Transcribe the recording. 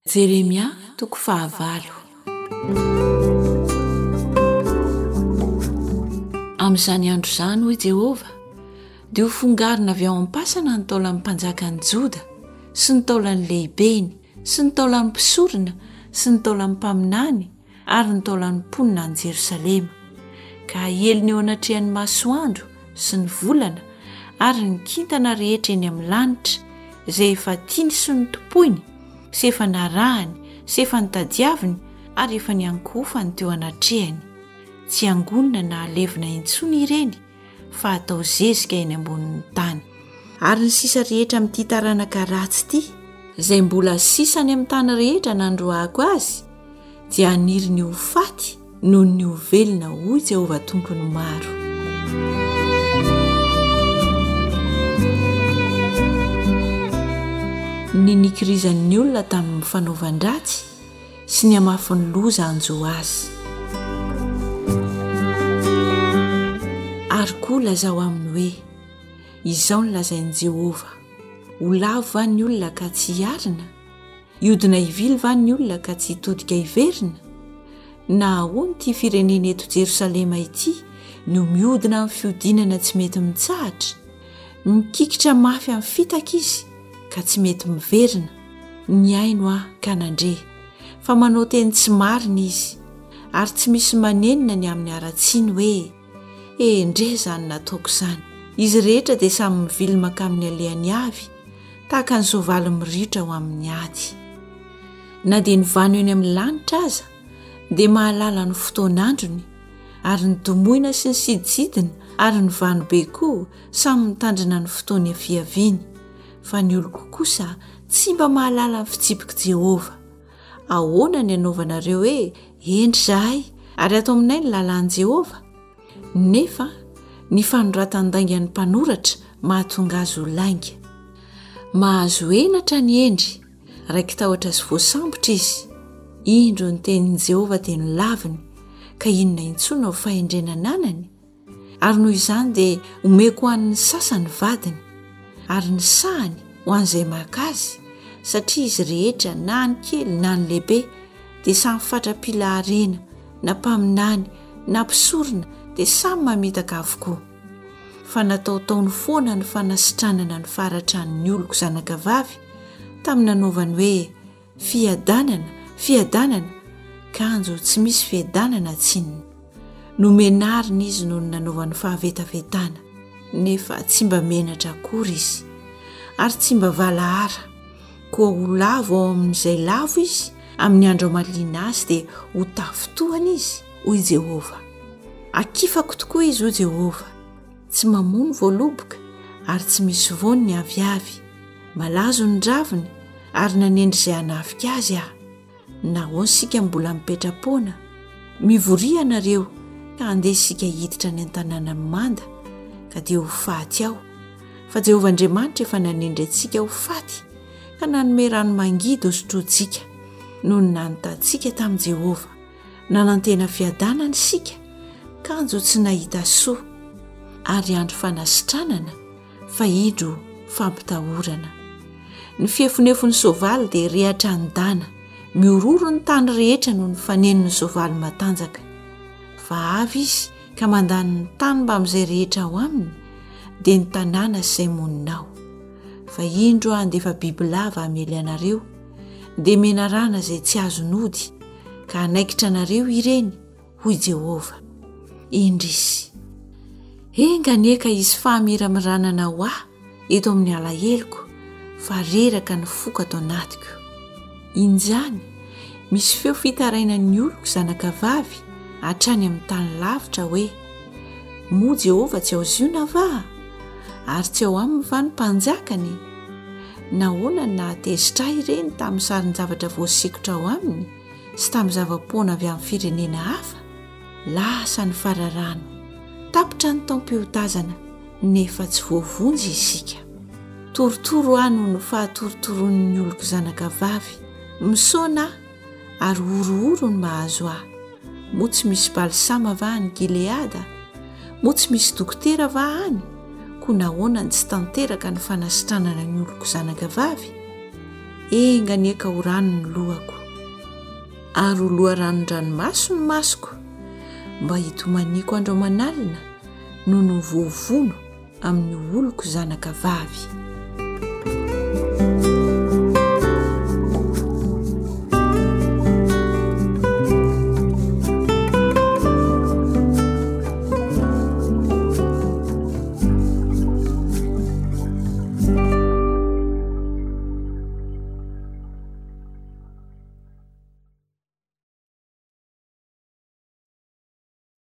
Jeremia toko 9. Amin'izany andro izany hoy Jehova, dia ho fongarina avy ao am-pasana ny taolan'ny mpanjakany Joda sy ny taolan'ny lehibeny sy ny taolan'ny mpisorona sy ny taolan'ny mpaminany ary ny taolan'ny mponina any Jerosalema, ka eliny eo anatrehan'ny masoandro sy ny volana ary ny kintana rehetra eny amin'ny lanitra izay efa tiany sy ny topoiny sy efa narahany sy efa nitadiaviny ary efa niankofany teo anatrehany. Tsy angonina na alevina intsony ireny fa atao zezika eny ambonin'ny tany. Ary ny sisa rehetra amin'ity taranaka ratsy ity izay mbola sisany amin'ny tany rehetra nandroahako azy dia aniry ny ho faty noho ny ho velona, hoy Jehova tompony maro. Ny nikirizan'ny olona tamin'ny fanaovan-dratsy sy ny hamafin'ny loza anjo azy. Ary koa lazao aminy hoe, izao ny lazain'i Jehova: ho lavo va ny olona ka tsy hiarina? Hiodina hivily va ny olona ka tsy hitodika hiverina? Na ahoana ity firenena eto Jerosalema ity no mihodina amin'ny fiodinana tsy mety mitsahatra, mikikitra mafy amin'ny fitaka izy ka tsy mety miverina. Ny aino ka nandre, fa manao teny tsy marina izy, ary tsy misy manenina ny amin'ny aratsiny hoe ndre zany nataoko izany. Izy rehetra dia samy mivily makamin'ny alehany avy, tahaka ny soavaly miritra ho amin'ny ady. Na dia ny vano eny amin'ny lanitra aza dia mahalala ny fotoan'androny, ary ny domoina sy ny siditsidina ary ny vanobe koa samy mitandrina ny fotoany afiaviany. Fa ny oloko kosa tsy mba mahalala ny fitsipiky Jehova. Ahoana ny anaovanareo hoe endry zahay ary atao aminay ny lalàn'i Jehova? Nefa ny fanoratandaingan'ny mpanoratra mahatonga azy ho lainga. Mahazo henatra ny endry, raiky tahotra sy voasambotra izy. Indro ny tenin'i Jehova dia ny laviny, ka inona intsony ho fahendrenana anany? Ary noho izany dia omeko ho an'ny sasany vadiny, ary ny sahany ho an'izay maka azy, satria izy rehetra na ny kely na ny lehibe dia samy fatrapila harena, na mpaminany na mpisorona dia samy mamitaka avokoa. Fa nataotaony foana ny fanasitranana ny faratran'ny oloko zanakavavy tamin'ny nanaovany hoe fiadanana, fiadanana, kanjo tsy misy fiadanana tsinona. Nomenarina izy noho ny nanaovan'ny fahavetavetana, nefa tsy mba menatra akory izy, ary tsy mba valahara. Koa ho lavo ao amin'izay lavo izy, amin'ny andro amaliana azy dia ho tafotohana izy, hoy Jehova. Akifako tokoa izy, hoy Jehova, tsy mamono voaloboka ary tsy misy voany ny aviavy. Malazo ny raviny ary nanendry izay hanafika azy aho. Nahoana sika mbola mipetrapoana? Mivoria nareo ka andeha sika hiditra ny an-tanàna manda, ka dia ho faty aho. Fa Jehova Andriamanitra efa nanendry antsika ho faty, ka nanome rano mangidy hosotroantsika noho ny nanotantsika tamin'i Jehova. Nanantena fiadanana isika, kanjo tsy nahita soa, ary andro fanasitranana fa indro fampitahorana. Ny fiefonefony soavaly dia rehatra an-dana, miororo ny tany rehetra noho ny fanenony soavaly matanjaka. Fa avy izy ka mandany ny tany mba amin'izay rehetra ao aminy, dia ny tanàna izay moninao. Fa indro andefa bibilava hamely anareo, dia menarana izay tsy azon'ody, ka hanaikitra anareo ireny, hoy Jehova. Indrisy enganeka izy fahamiramiranana ho aho eto amin'ny alaheloko, fa reraka ny foko ato anatiko. Injany misy feo fitarainan'ny oloko zanakavavy hatrany amin'ny tany lavitra hoe, moa Jehova tsy ao ziona va? Ary tsy ao aminy va ny mpanjakany? Nahoana ny nahatezitra ireny tamin'ny sarin-javatra voasikotra ao aminy sy tamin'ny zava-poana avy amin'ny firenena hafa? Lasa ny fararano, tapitra ny taom-piotazana, nefa tsy voavonjy isika. Torotoro aho noho ny fahatorotoroan'ny oloko zanakavavy, misaona ary orooro ny mahazo ahy. Moa tsy misy balsama va any Gileada? Moa tsy misy dokotera va any? Koa nahoana ny tsy tanteraka ny fanasitranana ny oloko zanakavavy? enganieka ho rano ny lohako ary ho loha ranon-dranomaso ny masoko mba hitomaniko andro manalina noho ny voavono amin'ny oloko zanaka vavy.